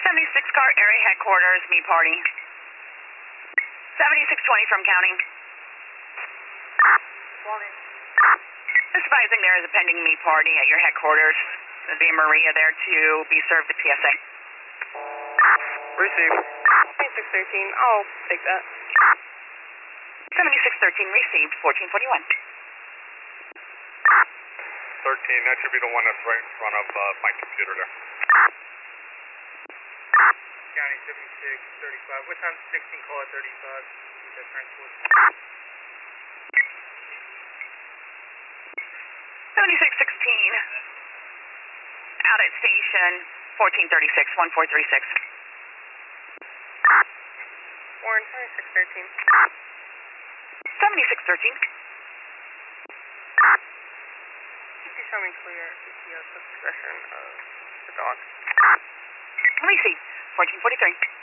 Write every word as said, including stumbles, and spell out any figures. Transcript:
seventy-six car area headquarters, me party. seventy-six twenty from county. Just advising there is a pending me party at your headquarters. There'll be a Maria there to be served at P S A. Receive. seventy-six thirteen, I'll take that. seventy-six thirteen received, fourteen forty-one. thirteen, that should be the one that's right in front of uh, my computer there. County seventy-six thirty-five. What time sixteen call at thirty-five? Is that transport? seventy-six sixteen. Out at station, fourteen thirty-six, one four three six. Warren, seventy-six thirteen. seventy-six thirteen. Please show me clear E T O discretion of the dog. Receive, fourteen forty-three.